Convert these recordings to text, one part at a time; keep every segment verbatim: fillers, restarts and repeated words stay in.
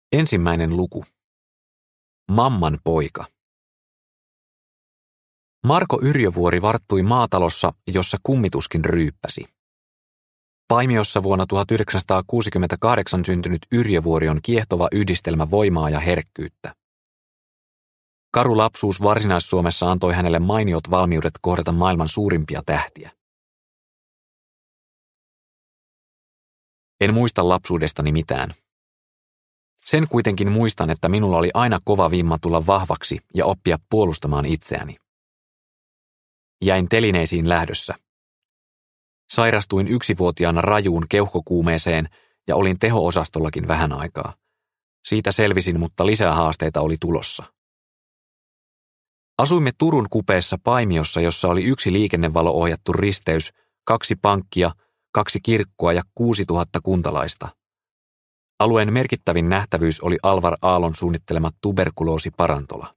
Ensimmäinen luku. Mamman poika. Marko Yrjövuori varttui maatalossa, jossa kummituskin ryyppäsi. Paimiossa vuonna tuhatyhdeksänsataakuusikymmentäkahdeksan syntynyt Yrjövuori on kiehtova yhdistelmä voimaa ja herkkyyttä. Karu lapsuus Varsinais-Suomessa antoi hänelle mainiot valmiudet kohdata maailman suurimpia tähtiä. En muista lapsuudestani mitään. Sen kuitenkin muistan, että minulla oli aina kova vimma tulla vahvaksi ja oppia puolustamaan itseäni. Jäin telineisiin lähdössä. Sairastuin yksivuotiaana rajuun keuhkokuumeeseen ja olin teho-osastollakin vähän aikaa. Siitä selvisin, mutta lisää haasteita oli tulossa. Asuimme Turun kupeessa Paimiossa, jossa oli yksi liikennevalo-ohjattu risteys, kaksi pankkia, kaksi kirkkoa ja kuusituhatta kuntalaista. Alueen merkittävin nähtävyys oli Alvar Aallon suunnittelema tuberkuloosiparantola.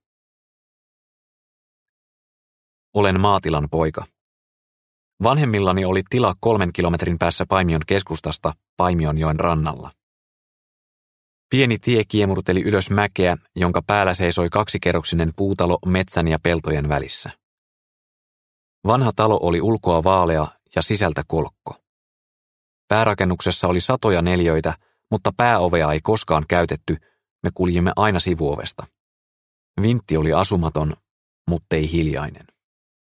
Olen maatilan poika. Vanhemmillani oli tila kolmen kilometrin päässä Paimion keskustasta Paimionjoen rannalla. Pieni tie kiemurteli ylös mäkeä, jonka päällä seisoi kaksikerroksinen puutalo metsän ja peltojen välissä. Vanha talo oli ulkoa vaalea ja sisältä kolkko. Päärakennuksessa oli satoja neliöitä, mutta pääovea ei koskaan käytetty, me kuljimme aina sivuovesta. Vintti oli asumaton, muttei hiljainen.